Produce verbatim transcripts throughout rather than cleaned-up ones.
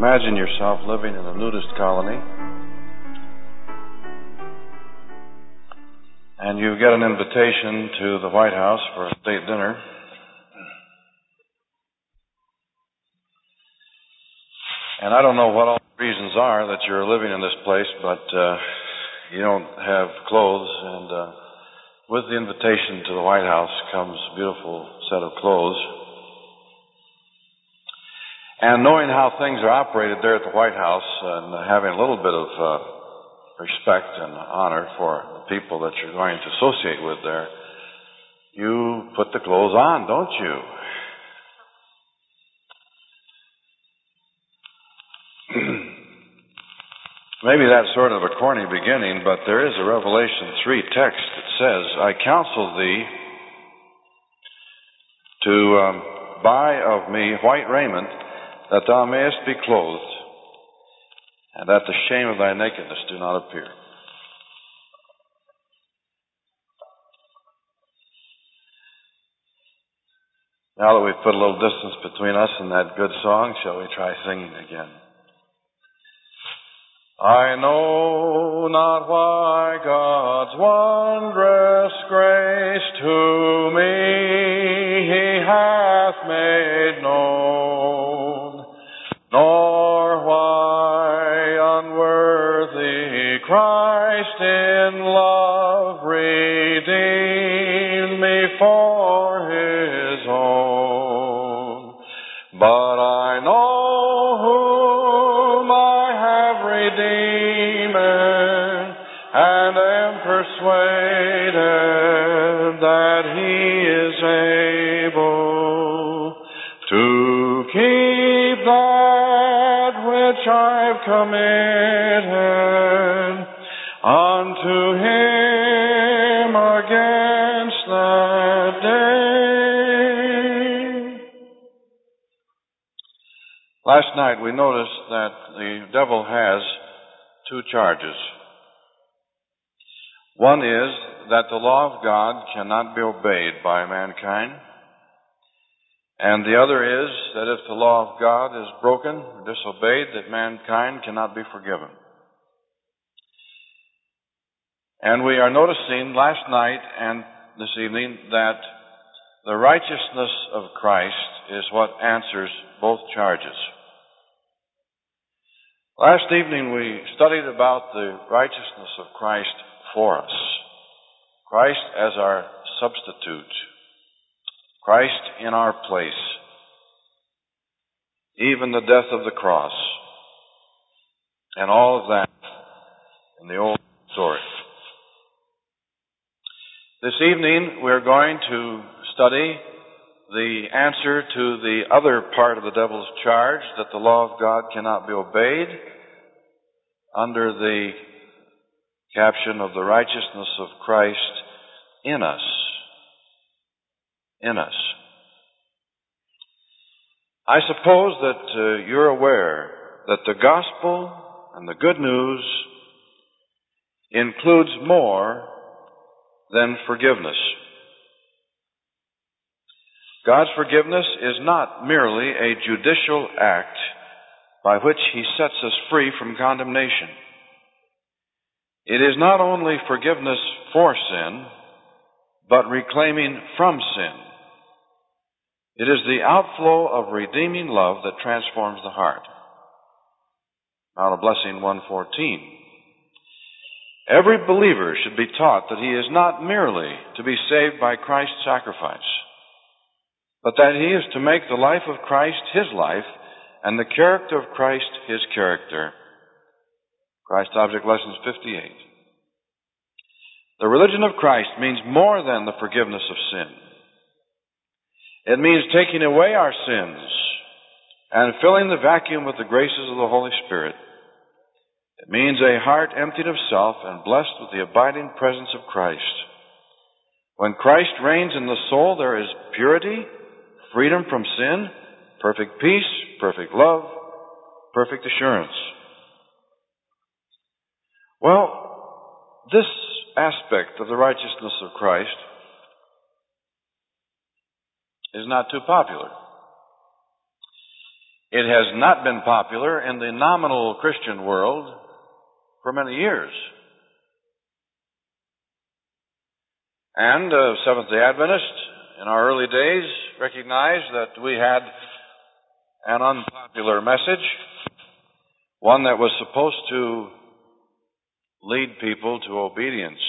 Imagine yourself living in a nudist colony, and you get an invitation to the White House for a state dinner. And I don't know what all the reasons are that you're living in this place, but uh, you don't have clothes, and uh, with the invitation to the White House comes a beautiful set of clothes. And knowing how things are operated there at the White House and having a little bit of uh, respect and honor for the people that you're going to associate with there, you put the clothes on, don't you? Maybe that's sort of a corny beginning, but there is a Revelation three text that says, I counsel thee to um, buy of me white raiment, that thou mayest be clothed, and that the shame of thy nakedness do not appear. Now that we've put a little distance between us and that good song, shall we try singing again? I know not why God's wondrous grace to me He hath made known, nor why unworthy Christ in love redeemed me for His own. But I know whom I have redeemed, and am persuaded that He is able to keep that which I've committed unto Him against that day. Last night we noticed that the devil has two charges. One is that the law of God cannot be obeyed by mankind. And the other is that if the law of God is broken or disobeyed, that mankind cannot be forgiven. And we are noticing last night and this evening that the righteousness of Christ is what answers both charges. Last evening we studied about the righteousness of Christ for us. Christ as our substitute. Christ in our place. Even the death of the cross. And all of that in the old story. This evening we're going to study the answer to the other part of the devil's charge, that the law of God cannot be obeyed, under the caption of the righteousness of Christ in us. In us. I suppose that uh, you're aware that the gospel and the good news includes more than forgiveness. God's forgiveness is not merely a judicial act by which He sets us free from condemnation. It is not only forgiveness for sin, but reclaiming from sin. It is the outflow of redeeming love that transforms the heart. Mount of Blessing one fourteen. Every believer should be taught that he is not merely to be saved by Christ's sacrifice, but that he is to make the life of Christ his life and the character of Christ his character. Christ Object Lessons fifty-eight. The religion of Christ means more than the forgiveness of sin. It means taking away our sins and filling the vacuum with the graces of the Holy Spirit. It means a heart emptied of self and blessed with the abiding presence of Christ. When Christ reigns in the soul, there is purity, freedom from sin, perfect peace, perfect love, perfect assurance. Well, this aspect of the righteousness of Christ is not too popular. It has not been popular in the nominal Christian world for many years. And uh, Seventh-day Adventists in our early days recognized that we had an unpopular message, one that was supposed to lead people to obedience.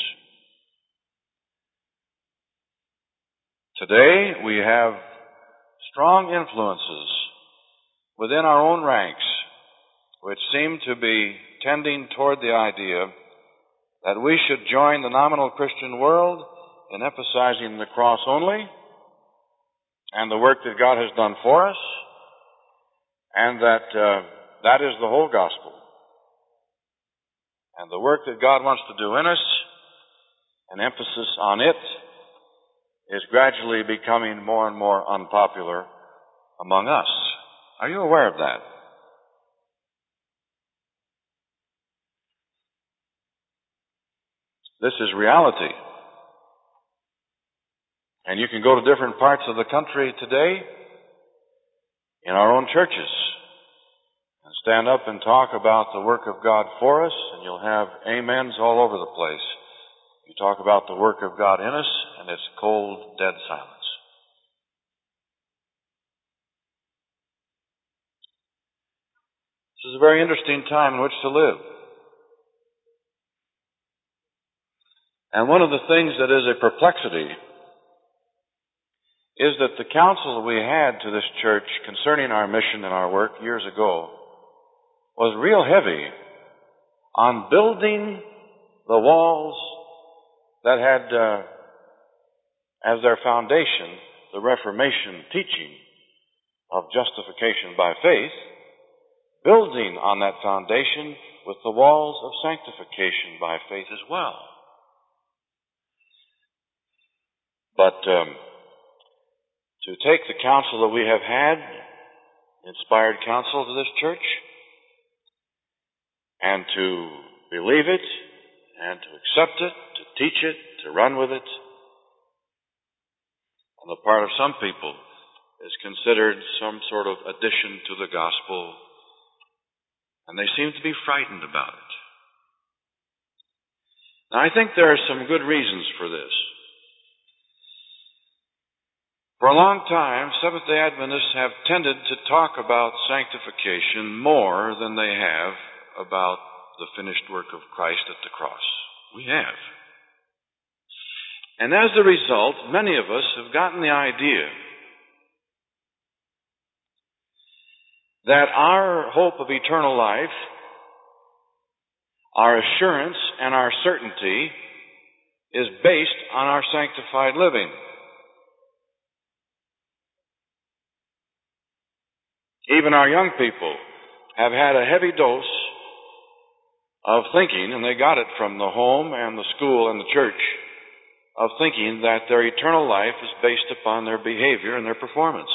Today, we have strong influences within our own ranks which seem to be tending toward the idea that we should join the nominal Christian world in emphasizing the cross only and the work that God has done for us, and that uh, that is the whole gospel. And the work that God wants to do in us, an emphasis on it, is gradually becoming more and more unpopular among us. Are you aware of that? This is reality. And you can go to different parts of the country today in our own churches and stand up and talk about the work of God for us, and you'll have amens all over the place. You talk about the work of God in us, and it's cold, dead silence. This is a very interesting time in which to live. And one of the things that is a perplexity is that the counsel that we had to this church concerning our mission and our work years ago was real heavy on building the walls that had uh, as their foundation the Reformation teaching of justification by faith, building on that foundation with the walls of sanctification by faith as well. But um, to take the counsel that we have had, inspired counsel to this church, and to believe it, and to accept it, to teach it, to run with it, on the part of some people, is considered some sort of addition to the gospel, and they seem to be frightened about it. Now, I think there are some good reasons for this. For a long time, Seventh-day Adventists have tended to talk about sanctification more than they have about the finished work of Christ at the cross. We have. And as a result, many of us have gotten the idea that our hope of eternal life, our assurance and our certainty is based on our sanctified living. Even our young people have had a heavy dose of thinking, and they got it from the home and the school and the church, of thinking that their eternal life is based upon their behavior and their performance.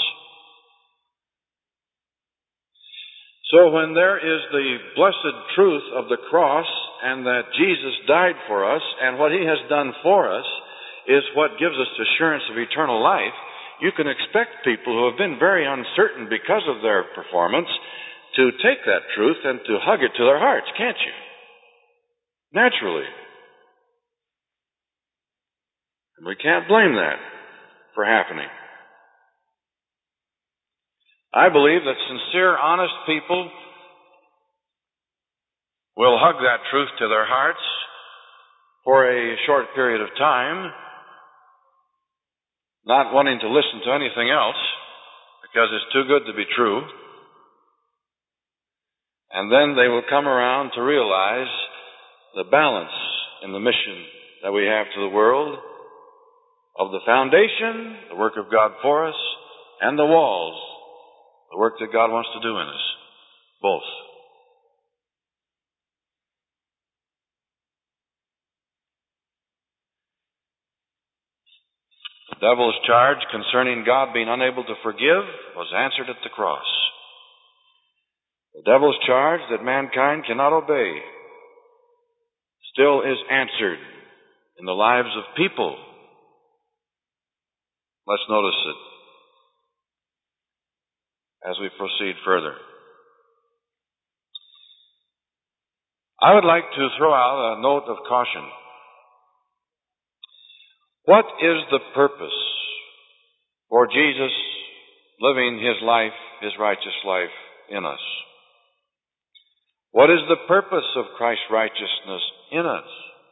So when there is the blessed truth of the cross and that Jesus died for us and what He has done for us is what gives us assurance of eternal life, you can expect people who have been very uncertain because of their performance to take that truth and to hug it to their hearts, can't you? Naturally. And we can't blame that for happening. I believe that sincere, honest people will hug that truth to their hearts for a short period of time, not wanting to listen to anything else because it's too good to be true. And then they will come around to realize the balance in the mission that we have to the world of the foundation, the work of God for us, and the walls, the work that God wants to do in us. Both. The devil's charge concerning God being unable to forgive was answered at the cross. The devil's charge that mankind cannot obey still is answered in the lives of people. Let's notice it. as we proceed further. I would like to throw out a note of caution. What is the purpose for Jesus living His life, His righteous life in us? What is the purpose of Christ's righteousness in us?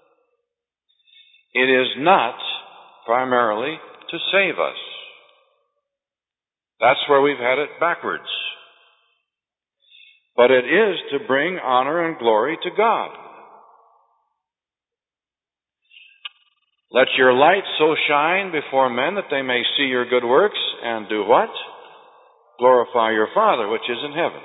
It is not primarily to save us. That's where we've had it backwards. But it is to bring honor and glory to God. Let your light so shine before men that they may see your good works and do what? Glorify your Father which is in heaven.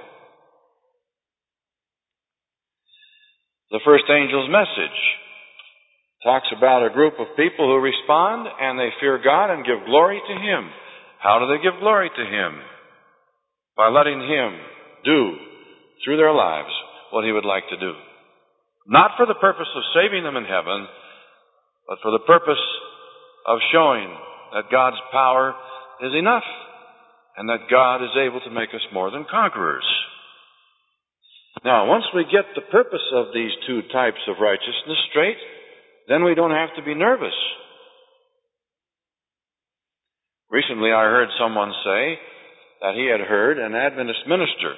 The first angel's message talks about a group of people who respond and they fear God and give glory to Him. How do they give glory to Him? By letting Him do through their lives what He would like to do. Not for the purpose of saving them in heaven, but for the purpose of showing that God's power is enough and that God is able to make us more than conquerors. Now, once we get the purpose of these two types of righteousness straight, then we don't have to be nervous. Recently I heard someone say that he had heard an Adventist minister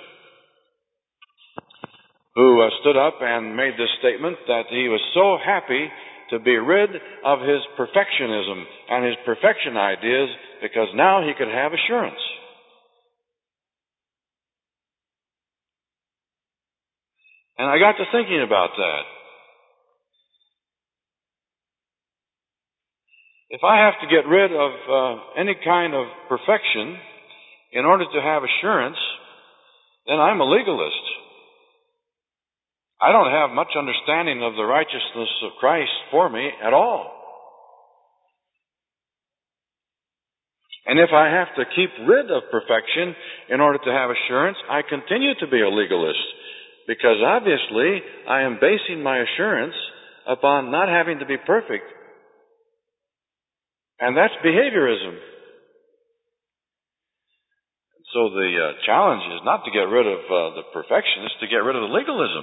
who uh, stood up and made this statement that he was so happy to be rid of his perfectionism and his perfection ideas because now he could have assurance. And I got to thinking about that. If I have to get rid of uh, any kind of perfection in order to have assurance, then I'm a legalist. I don't have much understanding of the righteousness of Christ for me at all. And if I have to keep rid of perfection in order to have assurance, I continue to be a legalist. Because obviously, I am basing my assurance upon not having to be perfect. And that's behaviorism. So the uh, challenge is not to get rid of uh, the perfection, it's to get rid of the legalism.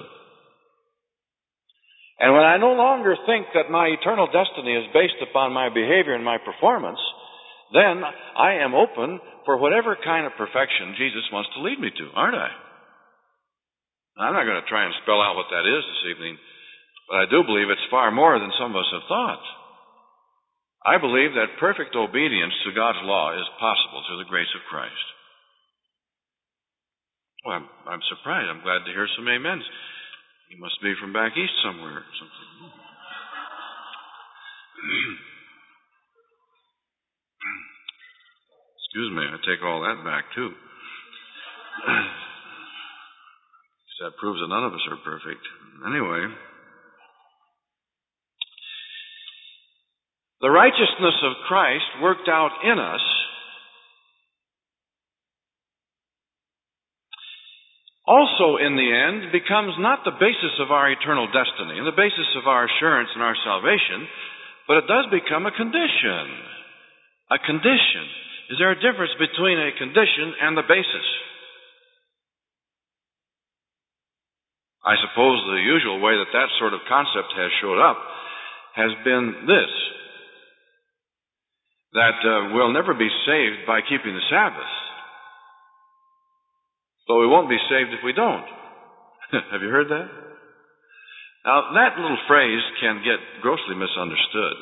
And when I no longer think that my eternal destiny is based upon my behavior and my performance, then I am open for whatever kind of perfection Jesus wants to lead me to, aren't I? I'm not going to try and spell out what that is this evening, but I do believe it's far more than some of us have thought. I believe that perfect obedience to God's law is possible through the grace of Christ. Well, I'm, I'm surprised. I'm glad to hear some amens. You must be from back east somewhere or something. Excuse me, I take all that back too. That proves that none of us are perfect. Anyway, the righteousness of Christ worked out in us also in the end becomes not the basis of our eternal destiny and the basis of our assurance and our salvation, but it does become a condition. A condition. Is there a difference between a condition and the basis? I suppose the usual way that that sort of concept has showed up has been this, that uh, we'll never be saved by keeping the Sabbath, but we won't be saved if we don't. Have you heard that? Now, that little phrase can get grossly misunderstood.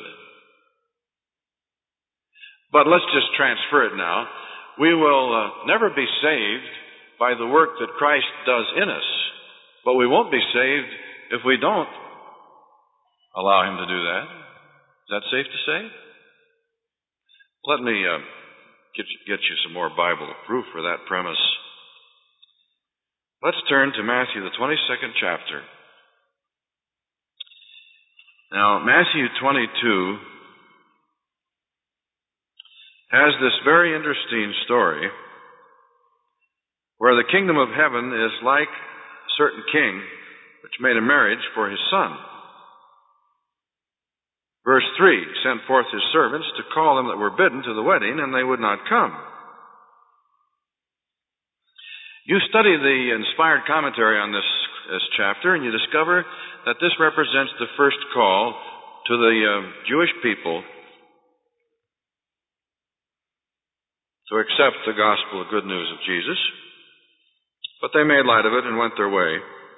But let's just transfer it now. We will uh, never be saved by the work that Christ does in us. But we won't be saved if we don't allow Him to do that. Is that safe to say? Let me uh, get, you, get you some more Bible proof for that premise. Let's turn to Matthew, the twenty-second chapter. Now, Matthew twenty-two has this very interesting story where the kingdom of heaven is like a certain king which made a marriage for his son. Verse three, sent forth his servants to call them that were bidden to the wedding, and they would not come. You study the inspired commentary on this, this chapter, and you discover that this represents the first call to the uh, Jewish people to accept the gospel, the good news of Jesus. But they made light of it and went their way.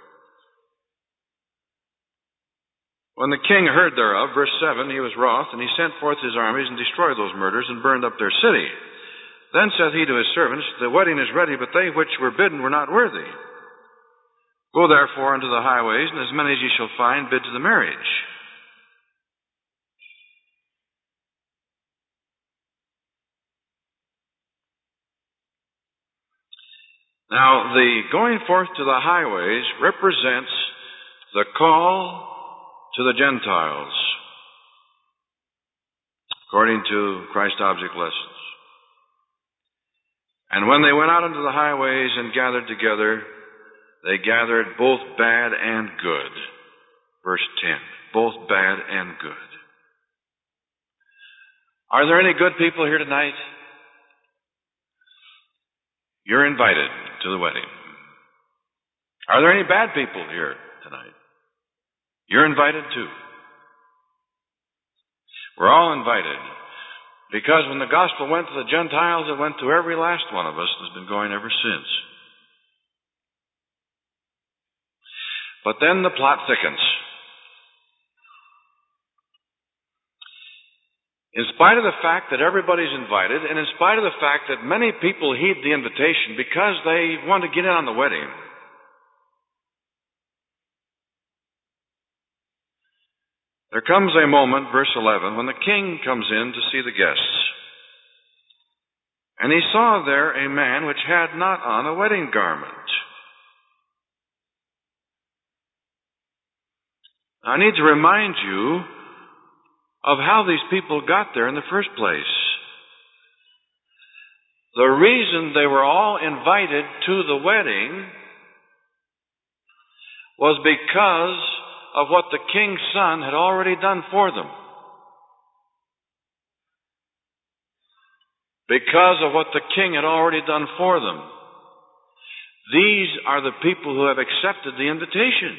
When the king heard thereof, verse seven, he was wroth, and he sent forth his armies and destroyed those murders and burned up their city. Then saith he to his servants, the wedding is ready, but they which were bidden were not worthy. Go therefore unto the highways, and as many as ye shall find, bid to the marriage. Now, the going forth to the highways represents the call to the Gentiles, according to Christ's object lessons. And when they went out into the highways and gathered together, they gathered both bad and good. Verse ten, both bad and good. Are there any good people here tonight? You're invited to the wedding. Are there any bad people here tonight? You're invited too. We're all invited. Because when the gospel went to the Gentiles, it went to every last one of us and has been going ever since. But then the plot thickens. In spite of the fact that everybody's invited, and in spite of the fact that many people heed the invitation because they want to get in on the wedding, there comes a moment, verse eleven, when the king comes in to see the guests. And he saw there a man which had not on a wedding garment. I need to remind you of how these people got there in the first place. The reason they were all invited to the wedding was because of what the king's son had already done for them. Because of what the king had already done for them. These are the people who have accepted the invitation.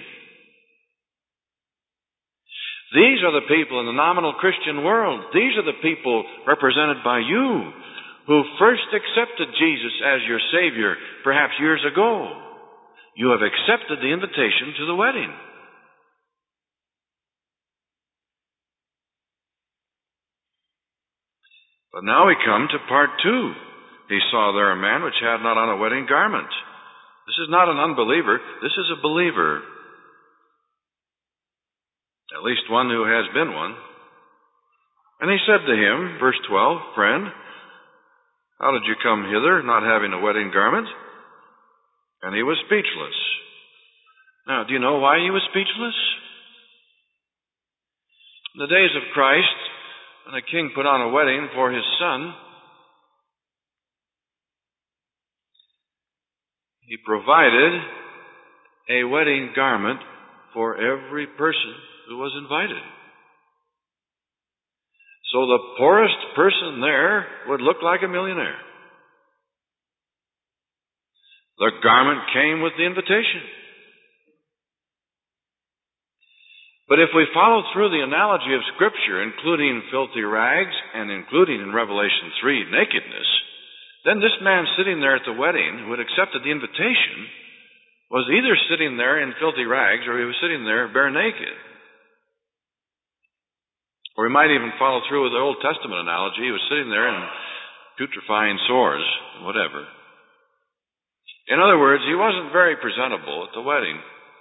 These are the people in the nominal Christian world. These are the people represented by you who first accepted Jesus as your Savior perhaps years ago. You have accepted the invitation to the wedding. But now we come to part two. He saw there a man which had not on a wedding garment. This is not an unbeliever. This is a believer. At least one who has been one. And he said to him, verse twelve, Friend, how did you come hither, not having a wedding garment? And he was speechless. Now, do you know why he was speechless? In the days of Christ, when a king put on a wedding for his son, he provided a wedding garment for every person who was invited. So the poorest person there would look like a millionaire. The garment came with the invitation. But if we follow through the analogy of Scripture, including filthy rags and including in Revelation three nakedness, then this man sitting there at the wedding who had accepted the invitation was either sitting there in filthy rags or he was sitting there bare naked. Or we might even follow through with the Old Testament analogy. He was sitting there in putrefying sores and whatever. In other words, he wasn't very presentable at the wedding.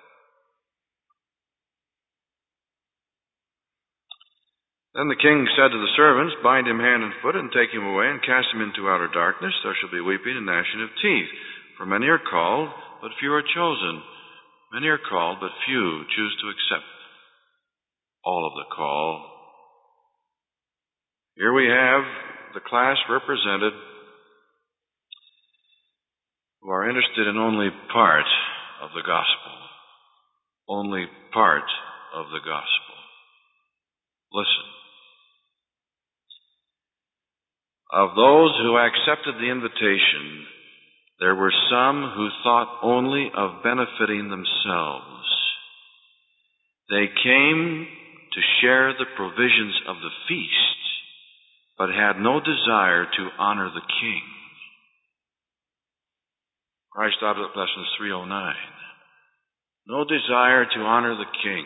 Then the king said to the servants, Bind him hand and foot, and take him away, and cast him into outer darkness. There shall be weeping and gnashing of teeth. For many are called, but few are chosen. Many are called, but few choose to accept all of the call. Here we have the class represented who are interested in only part of the gospel. Only part of the gospel. Listen. Of those who accepted the invitation, There were some who thought only of benefiting themselves. They came to share the provisions of the feast, but had no desire to honor the king. Christ Object Lessons three oh nine. No desire to honor the king.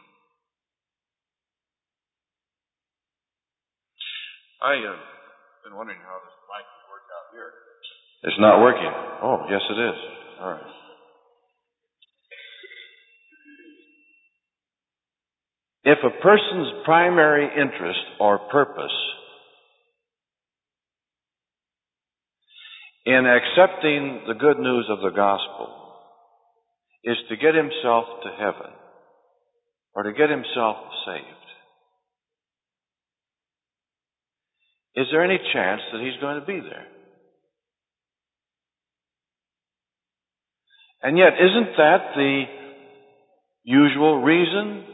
I've uh, been wondering how this mic would work out here. It's not working. Oh, yes it is. All right. If a person's primary interest or purpose in accepting the good news of the gospel is to get himself to heaven or to get himself saved, is there any chance that he's going to be there? And yet, isn't that the usual reason?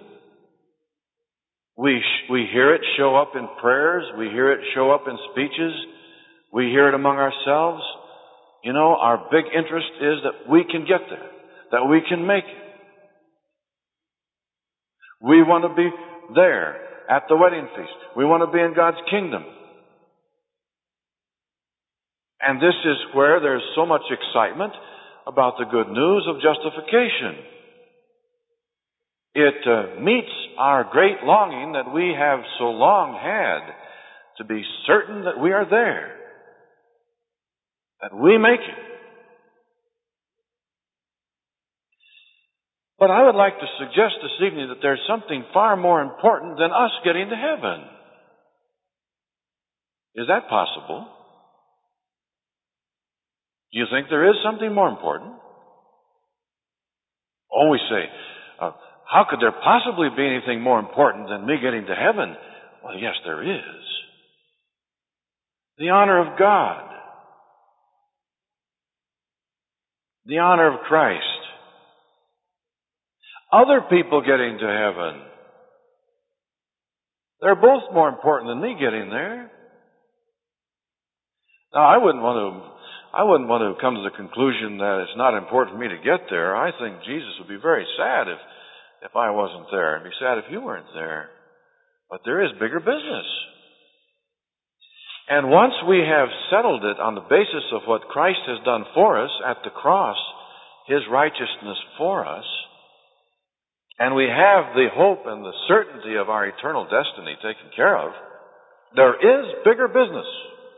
We sh- we hear it show up in prayers. We hear it show up in speeches. We hear it among ourselves. You know, our big interest is that we can get there, that we can make it. We want to be there at the wedding feast. We want to be in God's kingdom. And this is where there's so much excitement about the good news of justification. It uh, meets our great longing that we have so long had to be certain that we are there, that we make it. But I would like to suggest this evening that there's something far more important than us getting to heaven. Is that possible? Do you think there is something more important? Oh, we say, uh, how could there possibly be anything more important than me getting to heaven? Well, yes, there is. The honor of God. The honor of Christ. Other people getting to heaven. They're both more important than me getting there. Now, I wouldn't want to I wouldn't want to come to the conclusion that it's not important for me to get there. I think Jesus would be very sad if, if I wasn't there, and be sad if you weren't there. But there is bigger business. And once we have settled it on the basis of what Christ has done for us at the cross, His righteousness for us, and we have the hope and the certainty of our eternal destiny taken care of, there is bigger business.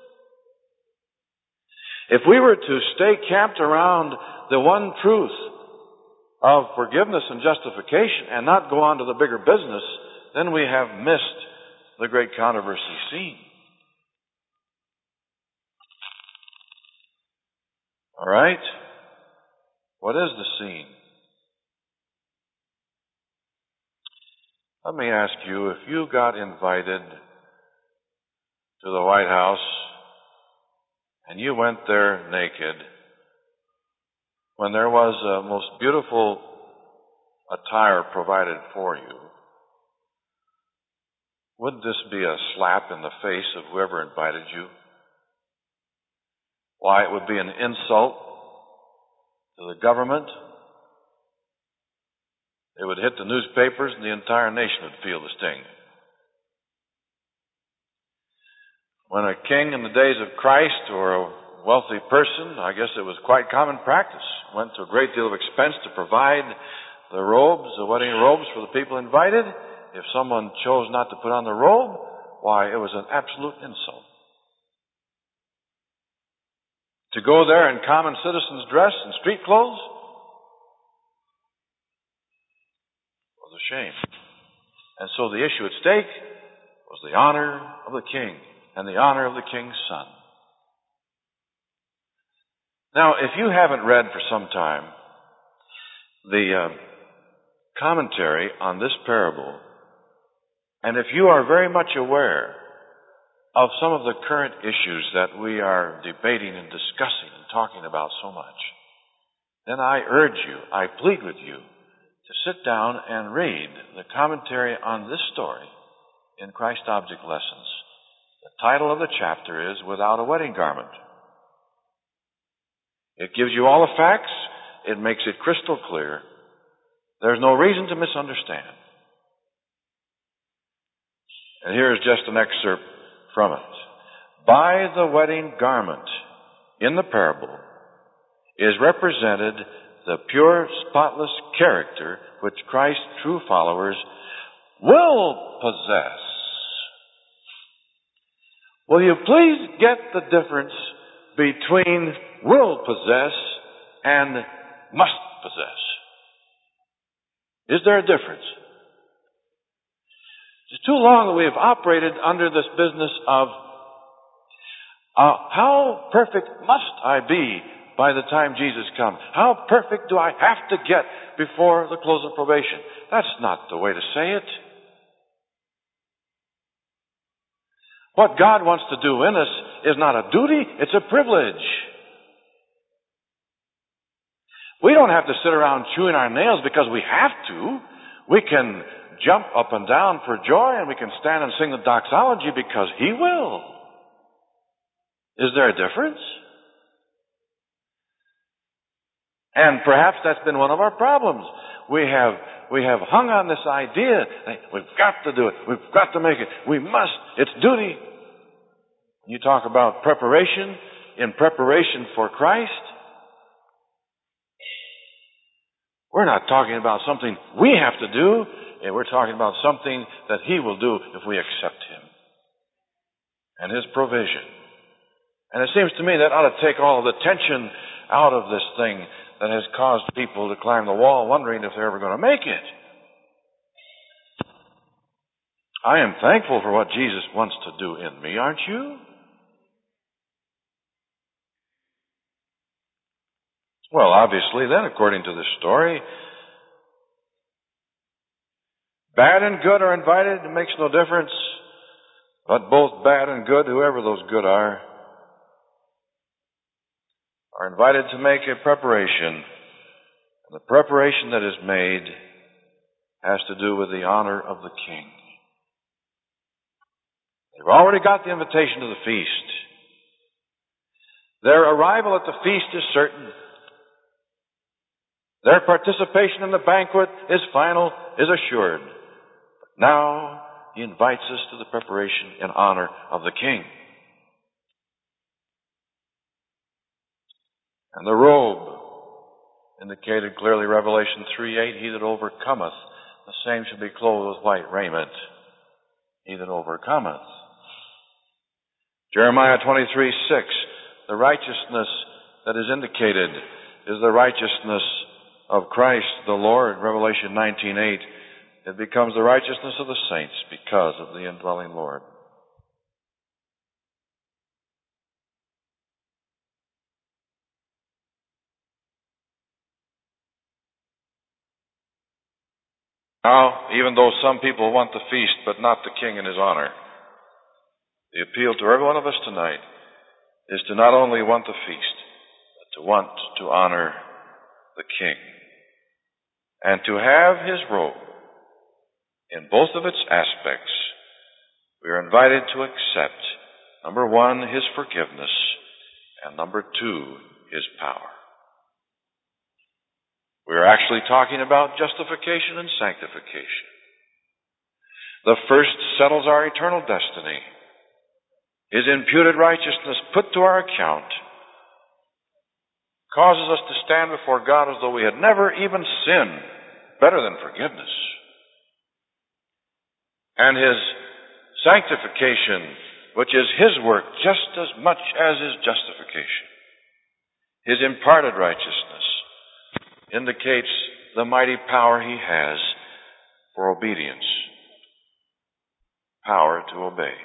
If we were to stay camped around the one truth of forgiveness and justification and not go on to the bigger business, then we have missed the great controversy scene. All right? What is the scene? Let me ask you, if you got invited to the White House and you went there naked, when there was a most beautiful attire provided for you, wouldn't this be a slap in the face of whoever invited you? Why, it would be an insult to the government. It would hit the newspapers and the entire nation would feel the sting. When a king in the days of Christ or a wealthy person, I guess it was quite common practice, went to a great deal of expense to provide the robes, the wedding robes for the people invited. If someone chose not to put on the robe, why, it was an absolute insult. To go there in common citizen's dress and street clothes was a shame. And so the issue at stake was the honor of the king and the honor of the king's son. Now, if you haven't read for some time the uh, commentary on this parable, and if you are very much aware of some of the current issues that we are debating and discussing and talking about so much, then I urge you, I plead with you, to sit down and read the commentary on this story in Christ Object Lessons. The title of the chapter is Without a Wedding Garment. It gives you all the facts. It makes it crystal clear. There's no reason to misunderstand. And here is just an excerpt from it. By the wedding garment in the parable is represented the pure, spotless character which Christ's true followers will possess. Will you please get the difference between will possess and must possess? Is there a difference? It's too long that we have operated under this business of uh, how perfect must I be by the time Jesus comes? How perfect do I have to get before the close of probation? That's not the way to say it. What God wants to do in us is not a duty, it's a privilege. We don't have to sit around chewing our nails because we have to. We can jump up and down for joy, and we can stand and sing the doxology because He will. Is there a difference? And perhaps that's been one of our problems. We have we have hung on this idea, we've got to do it, we've got to make it, we must, it's duty. You talk about preparation, in preparation for Christ. We're not talking about something we have to do, and we're talking about something that He will do if we accept Him and His provision. And it seems to me that ought to take all of the tension out of this thing that has caused people to climb the wall wondering if they're ever going to make it. I am thankful for what Jesus wants to do in me, aren't you? Well, obviously then, according to this story, bad and good are invited. It makes no difference. But both bad and good, whoever those good are, are invited to make a preparation. And the preparation that is made has to do with the honor of the King. They've already got the invitation to the feast. Their arrival at the feast is certain. Their participation in the banquet is final, is assured. But now He invites us to the preparation in honor of the King. And the robe indicated clearly Revelation three eight, He that overcometh, the same shall be clothed with white raiment. He that overcometh. Jeremiah twenty-three six, the righteousness that is indicated is the righteousness of Christ the Lord. Revelation nineteen eight, it becomes the righteousness of the saints because of the indwelling Lord. Now, even though some people want the feast but not the King in His honor, the appeal to every one of us tonight is to not only want the feast, but to want to honor the King. And to have His robe in both of its aspects. We are invited to accept, number one, His forgiveness, and number two, His power. We are actually talking about justification and sanctification. The first settles our eternal destiny. His imputed righteousness put to our account causes us to stand before God as though we had never even sinned. Better than forgiveness. And His sanctification, which is His work just as much as His justification. His imparted righteousness indicates the mighty power He has for obedience. Power to obey.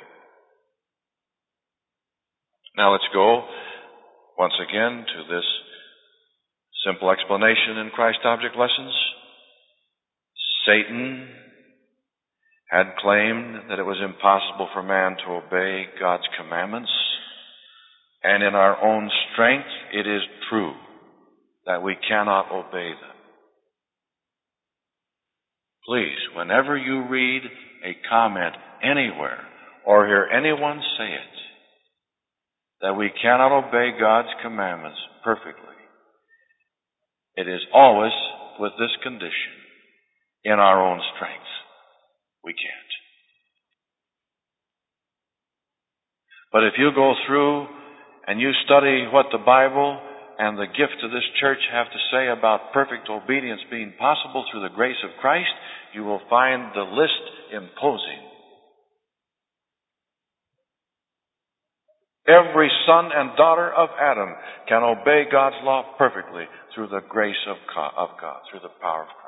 Now let's go once again to this simple explanation in Christ Object Lessons. Satan had claimed that it was impossible for man to obey God's commandments, and in our own strength it is true that we cannot obey them. Please, whenever you read a comment anywhere or hear anyone say it, that we cannot obey God's commandments perfectly, It is always with this condition: in our own strength. We can't. But if you go through and you study what the Bible and the gift of this church have to say about perfect obedience being possible through the grace of Christ, you will find the list imposing. Every son and daughter of Adam can obey God's law perfectly through the grace of God, through the power of Christ.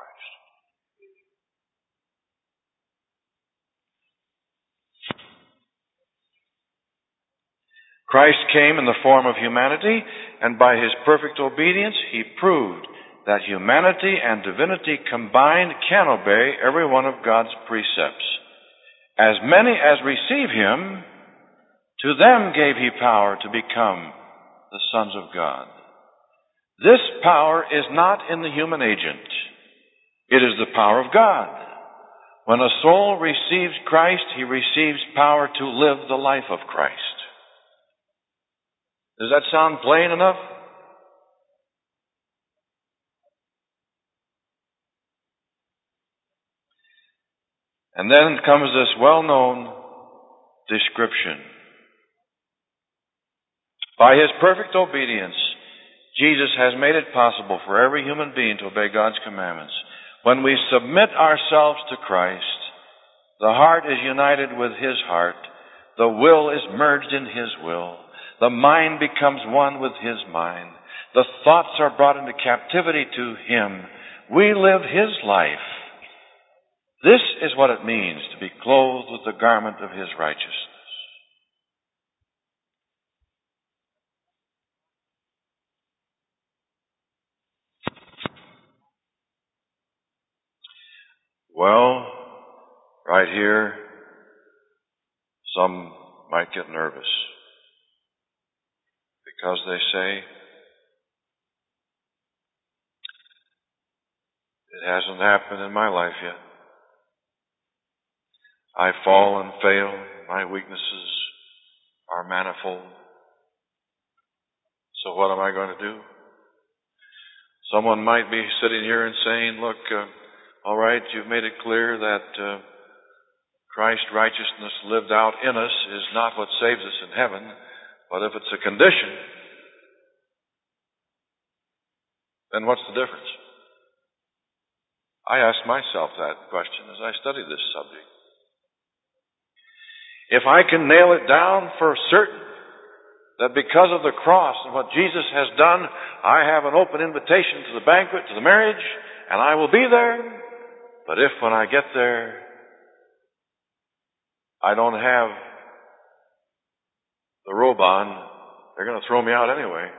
Christ came in the form of humanity, and by his perfect obedience, he proved that humanity and divinity combined can obey every one of God's precepts. As many as receive him, to them gave he power to become the sons of God. This power is not in the human agent. It is the power of God. When a soul receives Christ, he receives power to live the life of Christ. Does that sound plain enough? And then comes this well-known description. By his perfect obedience, Jesus has made it possible for every human being to obey God's commandments. When we submit ourselves to Christ, the heart is united with his heart, the will is merged in his will, the mind becomes one with his mind, the thoughts are brought into captivity to him. We live his life. This is what it means to be clothed with the garment of his righteousness. Well, right here, some might get nervous because they say, it hasn't happened in my life yet. I fall and fail. My weaknesses are manifold. So what am I going to do? Someone might be sitting here and saying, look, uh, all right, you've made it clear that uh, Christ's righteousness lived out in us is not what saves us in heaven, but if it's a condition, then what's the difference? I ask myself that question as I study this subject. If I can nail it down for certain that because of the cross and what Jesus has done, I have an open invitation to the banquet, to the marriage, and I will be there. But if when I get there, I don't have the robe on, they're going to throw me out anyway.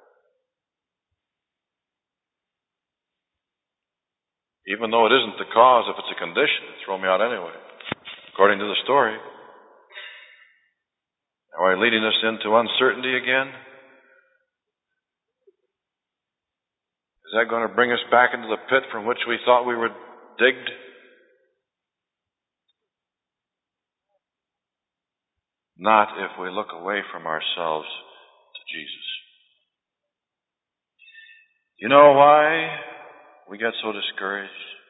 Even though it isn't the cause, if it's a condition, they throw me out anyway, according to the story. Are we leading us into uncertainty again? Is that going to bring us back into the pit from which we thought we were digged? Not if we look away from ourselves to Jesus. You know why we get so discouraged?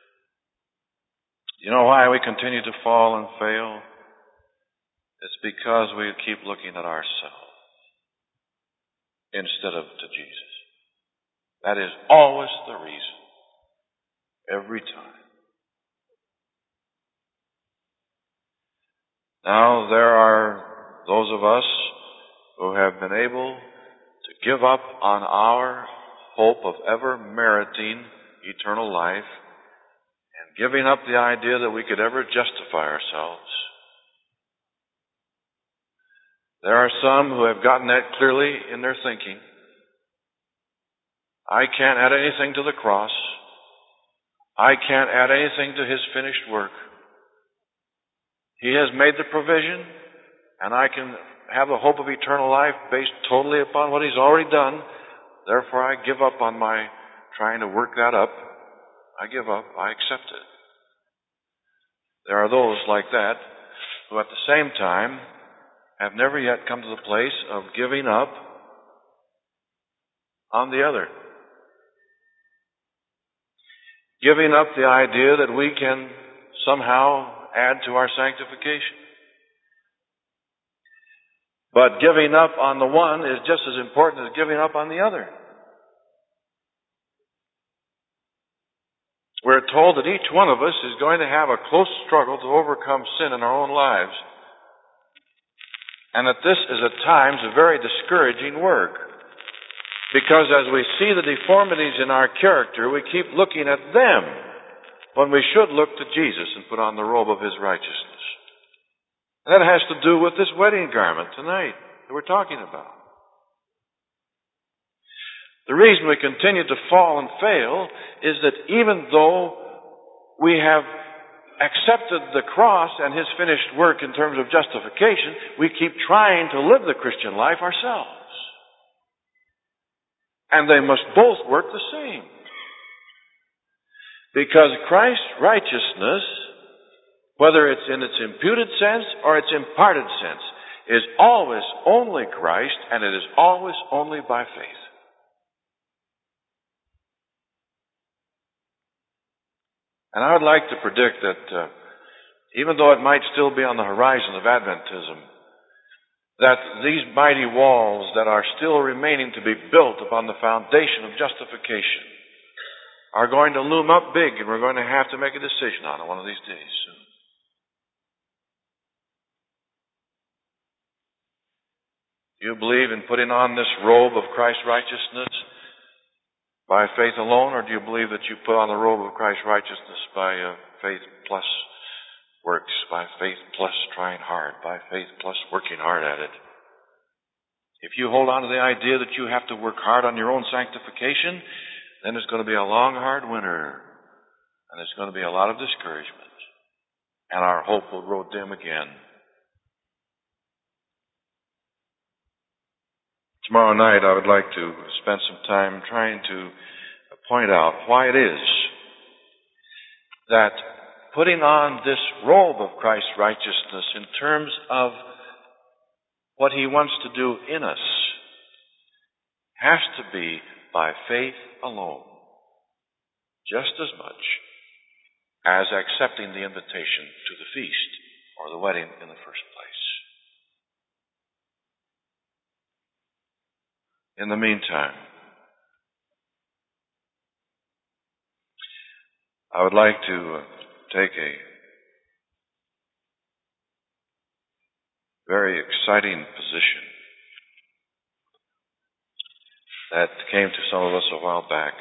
You know why we continue to fall and fail? It's because we keep looking at ourselves instead of to Jesus. That is always the reason. Every time. Now, there are those of us who have been able to give up on our hope of ever meriting eternal life and giving up the idea that we could ever justify ourselves. There are some who have gotten that clearly in their thinking. I can't add anything to the cross. I can't add anything to his finished work. He has made the provision, and I can have the hope of eternal life based totally upon what he's already done. Therefore, I give up on my trying to work that up. I give up. I accept it. There are those like that who at the same time have never yet come to the place of giving up on the other. giving up the idea that we can somehow add to our sanctification. But giving up on the one is just as important as giving up on the other. We're told that each one of us is going to have a close struggle to overcome sin in our own lives, and that this is at times a very discouraging work. Because as we see the deformities in our character, we keep looking at them when we should look to Jesus and put on the robe of His righteousness. And that has to do with this wedding garment tonight that we're talking about. The reason we continue to fall and fail is that even though we have accepted the cross and His finished work in terms of justification, we keep trying to live the Christian life ourselves. And they must both work the same. Because Christ's righteousness, whether it's in its imputed sense or its imparted sense, is always only Christ, and it is always only by faith. And I would like to predict that uh, even though it might still be on the horizon of Adventism, that these mighty walls that are still remaining to be built upon the foundation of justification are going to loom up big, and we're going to have to make a decision on it one of these days soon. Do you believe in putting on this robe of Christ's righteousness by faith alone, or do you believe that you put on the robe of Christ's righteousness by uh, faith plus works, by faith plus trying hard, by faith plus working hard at it? If you hold on to the idea that you have to work hard on your own sanctification, then it's going to be a long, hard winter, and it's going to be a lot of discouragement, and our hope will grow dim again. Tomorrow night I would like to spend some time trying to point out why it is that putting on this robe of Christ's righteousness in terms of what He wants to do in us has to be by faith alone, just as much as accepting the invitation to the feast or the wedding in the first place. In the meantime, I would like to uh, take a very exciting position that came to some of us a while back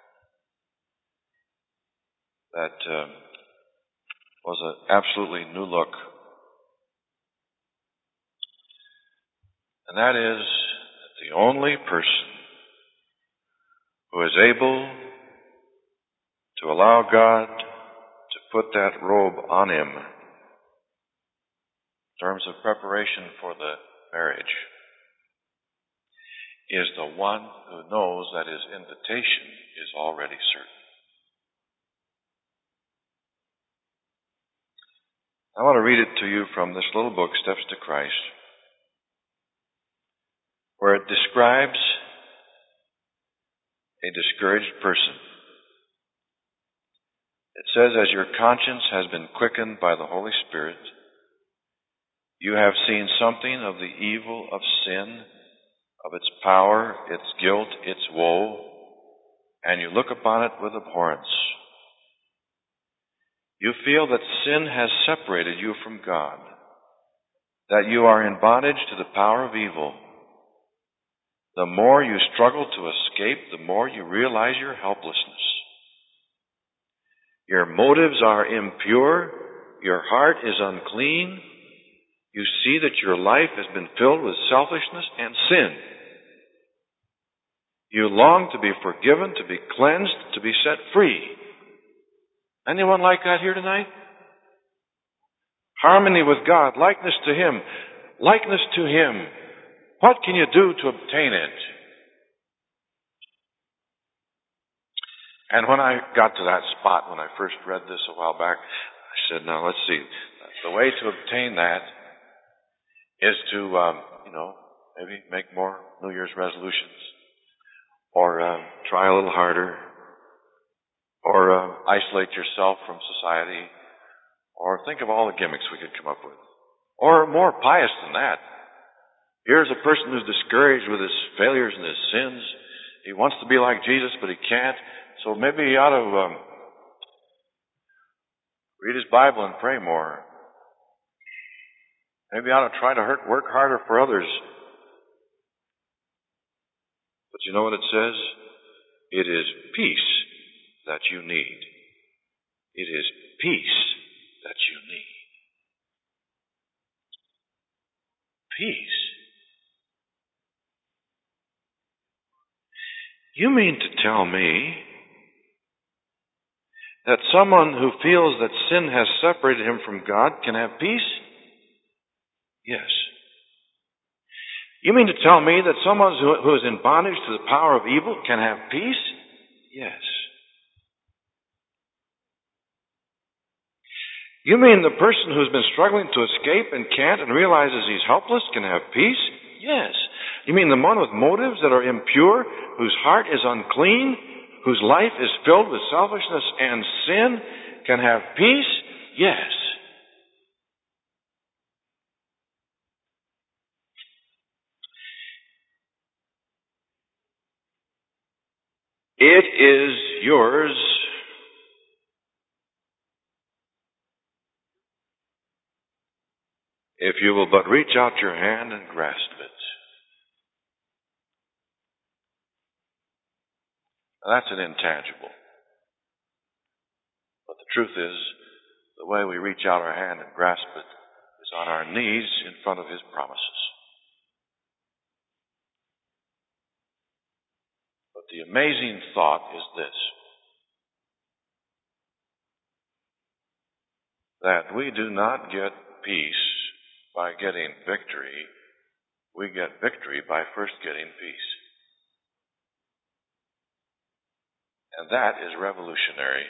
that uh, was an absolutely new look. And that is that the only person who is able to allow God to put that robe on him in terms of preparation for the marriage is the one who knows that his invitation is already certain. I want to read it to you from this little book, Steps to Christ, where it describes a discouraged person. It says, as your conscience has been quickened by the Holy Spirit, you have seen something of the evil of sin, of its power, its guilt, its woe, and you look upon it with abhorrence. You feel that sin has separated you from God, that you are in bondage to the power of evil. The more you struggle to escape, the more you realize your helplessness. Your motives are impure, your heart is unclean. You see that your life has been filled with selfishness and sin. You long to be forgiven, to be cleansed, to be set free. Anyone like that here tonight? Harmony with God, likeness to Him, likeness to Him. What can you do to obtain it? And when I got to that spot, when I first read this a while back, I said, now let's see. The way to obtain that is to, um, you know, maybe make more New Year's resolutions or um, try a little harder or uh, isolate yourself from society, or think of all the gimmicks we could come up with. Or more pious than that. Here's a person who's discouraged with his failures and his sins. He wants to be like Jesus, but he can't. So maybe he ought to um, read his Bible and pray more. Maybe he ought to try to hurt, work harder for others. But you know what it says? It is peace that you need. It is peace that you need. Peace. You mean to tell me that someone who feels that sin has separated him from God can have peace? Yes. You mean to tell me that someone who is in bondage to the power of evil can have peace? Yes. You mean the person who's been struggling to escape and can't and realizes he's helpless can have peace? Yes. You mean the one with motives that are impure, whose heart is unclean, whose life is filled with selfishness and sin, can have peace? Yes. It is yours if you will but reach out your hand and grasp it. Now, that's an intangible. But the truth is, the way we reach out our hand and grasp it is on our knees in front of His promises. But the amazing thought is this, that we do not get peace by getting victory. We get victory by first getting peace. And that is revolutionary,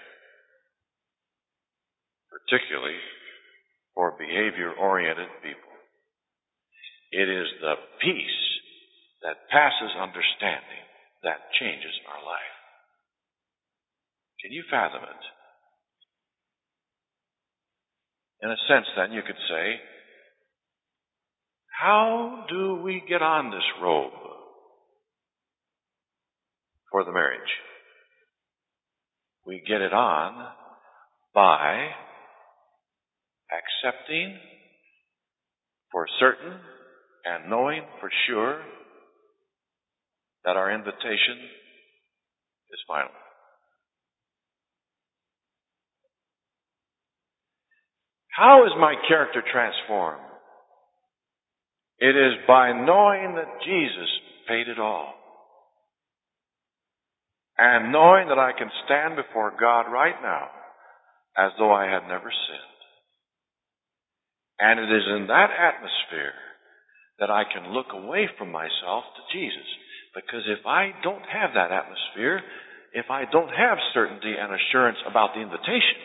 particularly for behavior-oriented people. It is the peace that passes understanding that changes our life. Can you fathom it? In a sense, then, you could say, how do we get on this robe for the marriage? We get it on by accepting for certain and knowing for sure that our invitation is final. How is my character transformed? It is by knowing that Jesus paid it all. And knowing that I can stand before God right now as though I had never sinned. And it is in that atmosphere that I can look away from myself to Jesus. Because if I don't have that atmosphere, if I don't have certainty and assurance about the invitation,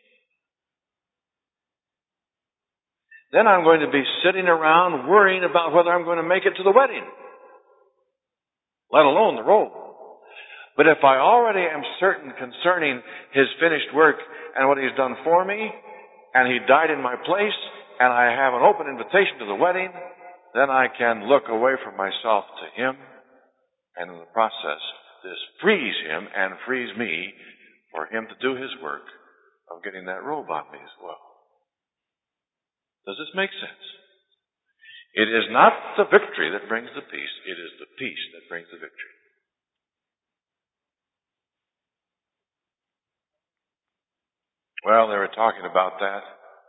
then I'm going to be sitting around worrying about whether I'm going to make it to the wedding, let alone the robe. But if I already am certain concerning His finished work and what He's done for me, and He died in my place, and I have an open invitation to the wedding, then I can look away from myself to Him, and in the process, this frees Him and frees me for Him to do His work of getting that robe on me as well. Does this make sense? It is not the victory that brings the peace, it is the peace that brings the victory. Well, they were talking about that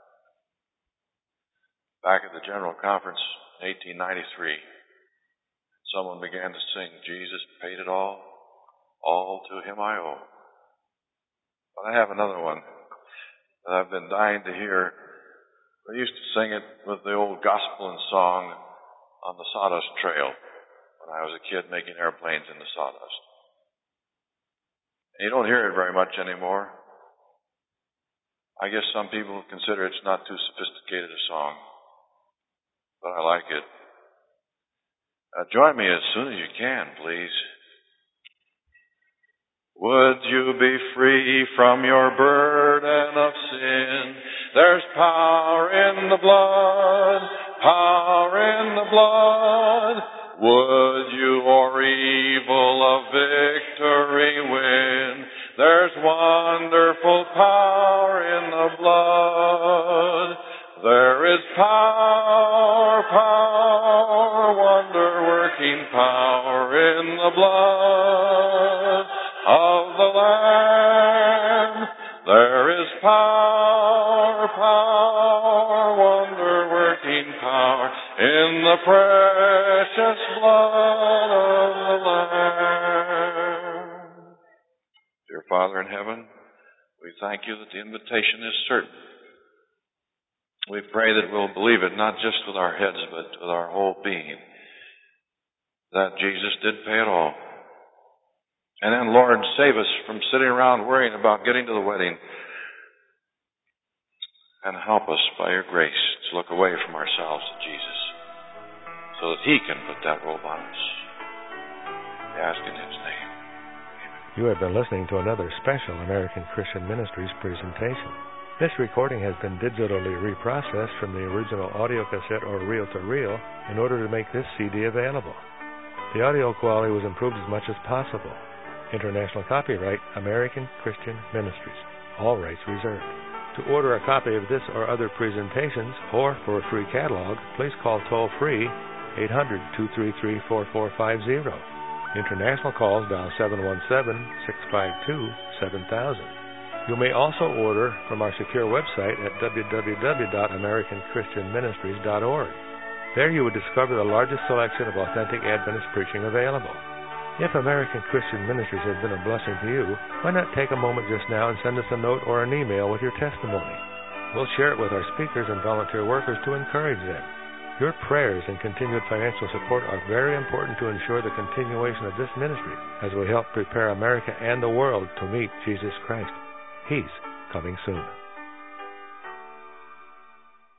back at the General Conference in eighteen ninety-three. Someone began to sing, Jesus paid it all, all to Him I owe. But I have another one that I've been dying to hear. They used to sing it with the old gospel and song on the Sawdust Trail when I was a kid making airplanes in the sawdust. And you don't hear it very much anymore. I guess some people consider it's not too sophisticated a song, but I like it. Uh, join me as soon as you can, please. Would you be free from your burden of sin? There's power in the blood, power in the blood. Would you or evil a victory win? There's wonderful power in the blood. There is power, power, wonder-working power in the blood of the Lamb. There is power, power, wonder-working power in the precious blood of the Lamb. Dear Father in heaven, we thank you that the invitation is certain. We pray that we'll believe it not just with our heads, but with our whole being, that Jesus did pay it all. And then, Lord, save us from sitting around worrying about getting to the wedding, and help us by your grace to look away from ourselves to Jesus, so that he can put that robe on us. We ask in his name. Amen. You have been listening to another special American Christian Ministries presentation. This recording has been digitally reprocessed from the original audio cassette or reel-to-reel in order to make this C D available. The audio quality was improved as much as possible. International copyright, American Christian Ministries. All rights reserved. To order a copy of this or other presentations, or for a free catalog, please call toll-free eight hundred, two three three, four four five zero. International calls dial seven one seven, six five two, seven thousand. You may also order from our secure website at w w w dot american christian ministries dot org. There you will discover the largest selection of authentic Adventist preaching available. If American Christian Ministries has been a blessing to you, why not take a moment just now and send us a note or an email with your testimony? We'll share it with our speakers and volunteer workers to encourage them. Your prayers and continued financial support are very important to ensure the continuation of this ministry as we help prepare America and the world to meet Jesus Christ. He's coming soon.